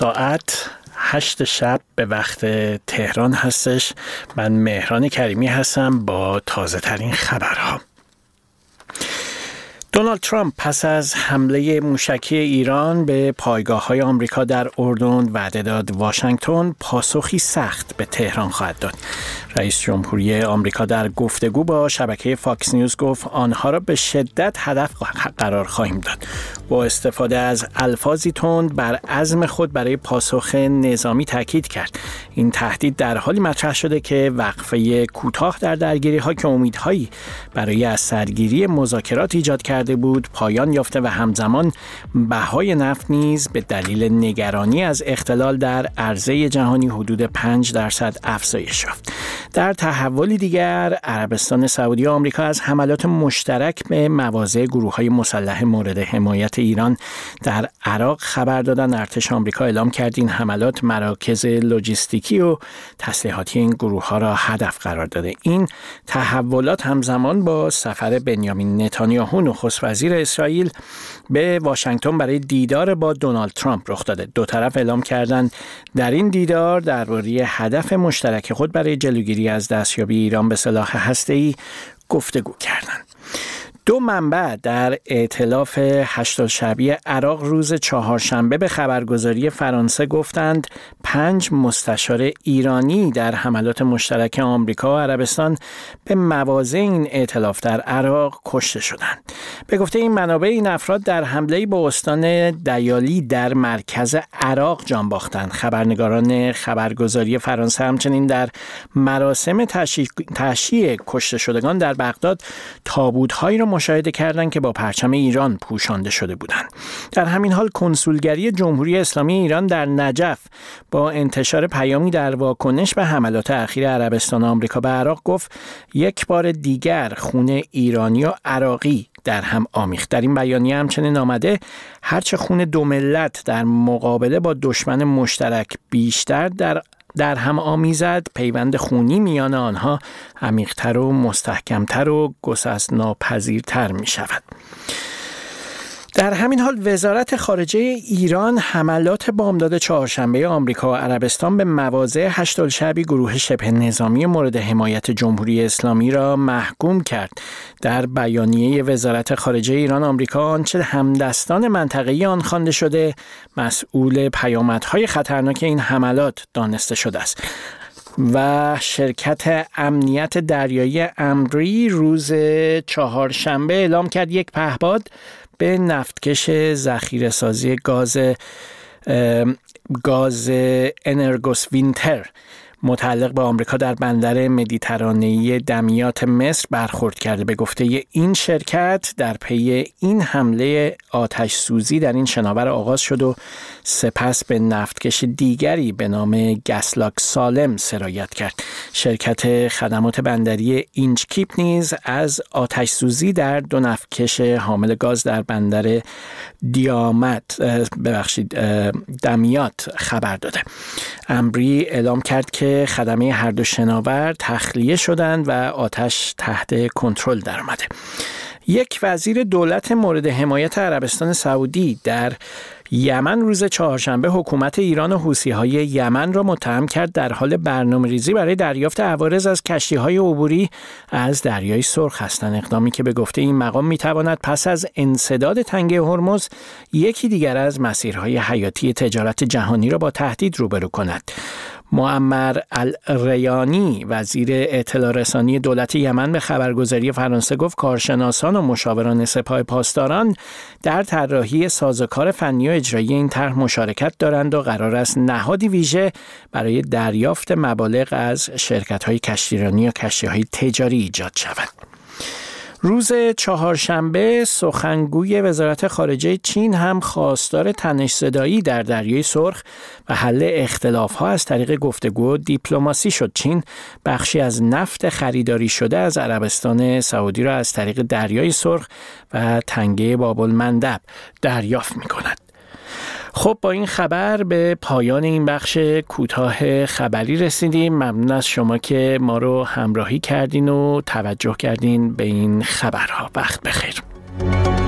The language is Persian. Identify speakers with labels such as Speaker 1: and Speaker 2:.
Speaker 1: ساعت 8 شب به وقت تهران هستش. من مهران کریمی هستم با تازه ترین خبرها. دونالد ترامپ پس از حمله موشکی ایران به پایگاه‌های آمریکا در اردن وعده داد واشنگتن پاسخی سخت به تهران خواهد داد. رئیس جمهوری آمریکا در گفتگو با شبکه فاکس نیوز گفت آنها را به شدت هدف قرار خواهیم داد. با استفاده از الفاظی تند بر عزم خود برای پاسخ نظامی تاکید کرد. این تهدید در حالی مطرح شده که وقفه کوتاه در درگیری‌ها که امیدهایی برای از سرگیری مذاکرات ایجاد کرده بود پایان یافته و همزمان بهای نفت نیز به دلیل نگرانی از اختلال در عرضه جهانی حدود 5% افزایش یافت. در تحولی دیگر عربستان سعودی و آمریکا از حملات مشترک به مواضع گروه‌های مسلح مورد حمایت ایران در عراق خبر دادن. ارتش آمریکا اعلام کرد این حملات مراکز لوجستیکی و تسلیحاتی این گروه‌ها را هدف قرار داده. این تحولات همزمان با سفر بنیامین نتانیاهو نخست وزیر اسرائیل به واشنگتن برای دیدار با دونالد ترامپ رخ داده. دو طرف اعلام کردند در این دیدار درباره هدف مشترک خود برای جلوگیری از دستیابی ایران به سلاح هسته‌ای گفتگو کردند. دو منبع در ائتلاف 80 شعبی عراق روز چهارشنبه به خبرگزاری فرانسه گفتند 5 مستشار ایرانی در حملات مشترک آمریکا و عربستان به مواضع این ائتلاف در عراق کشته شدند. به گفته این منابع این افراد در حمله‌ای به استان دیالی در مرکز عراق جان باختند. خبرنگاران خبرگزاری فرانسه همچنین در مراسم تشییع کشته شدگان در بغداد تابوت‌هایی را مشاهده کردند که با پرچم ایران پوشانده شده بودند. در همین حال کنسولگری جمهوری اسلامی ایران در نجف با انتشار پیامی در واکنش به حملات اخیر عربستان و آمریکا به عراق گفت یک بار دیگر خون ایرانی و عراقی در هم آمیخت. در این بیانیه همچنین آمده هرچه خون دو ملت در مقابله با دشمن مشترک بیشتر در هم آمیزد، پیوند خونی میان آنها عمیق‌تر و مستحکم‌تر و گسست‌ناپذیرتر می شود. در همین حال وزارت خارجه ایران حملات بامداد چهارشنبه آمریکا و عربستان به مواضع 80 شعبی گروه شبه نظامی مورد حمایت جمهوری اسلامی را محکوم کرد. در بیانیه وزارت خارجه ایران آمریکا آنچه همدستان منطقه‌ای آن خوانده شده مسئول پیامدهای خطرناک این حملات دانسته شده است. و شرکت امنیت دریایی امری روز چهارشنبه اعلام کرد یک پهپاد به نفتکش ذخیره‌سازی گاز انرگوس وینتر متعلق به آمریکا در بندر مدیترانه‌ای دمیات مصر برخورد کرده. به گفته این شرکت در پی این حمله آتش سوزی در این شناور آغاز شد و سپس به نفتکش دیگری به نام گسلاک سالم سرایت کرد. شرکت خدمات بندری اینچکیپ نیز از آتش سوزی در دو نفتکش حامل گاز در بندر دمیات خبر داده. امری اعلام کرد که خدمه هر دو شناور تخلیه شدند و آتش تحت کنترل درآمده. یک وزیر دولت مورد حمایت عربستان سعودی در یمن روز چهارشنبه حکومت ایران و حوثی‌های یمن را متهم کرد در حال برنامه‌ریزی برای دریافت عوارض از کشتی‌های عبوری از دریای سرخ هستند. اقدامی که به گفته این مقام می‌تواند پس از انسداد تنگه هرمز یکی دیگر از مسیرهای حیاتی تجارت جهانی را با تهدید روبرو کند. معمر الریانی وزیر اطلاع رسانی دولت یمن به خبرگزاری فرانسه گفت کارشناسان و مشاوران سپاه پاسداران در طراحی سازوکار فنی و اجرایی این طرح مشارکت دارند و قرار است نهادی ویژه برای دریافت مبالغ از شرکت‌های کشتیرانی و کشتی‌های تجاری ایجاد شود. روز چهارشنبه سخنگوی وزارت خارجه چین هم خواستار تنش‌زدایی در دریای سرخ و حل اختلاف‌ها از طریق گفتگو و دیپلماسی شد. چین بخشی از نفت خریداری شده از عربستان سعودی را از طریق دریای سرخ و تنگه باب‌المندب دریافت می‌کند. خب با این خبر به پایان این بخش کوتاه خبری رسیدیم. ممنون از شما که ما رو همراهی کردین و توجه کردین به این خبرها. وقت بخیر.